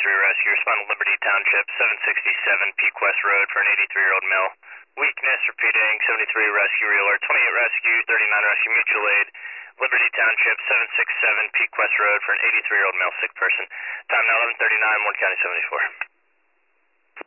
Rescue. Respond to Liberty Township, 767 Peak West Road for an 83-year-old male. Weakness, repeating, 73 Rescue, Real Alert, 28 Rescue, 39 Rescue, Mutual Aid. Liberty Township, 767 Peak West Road for an 83-year-old male sick person. Time now 11:39, Warren County 74.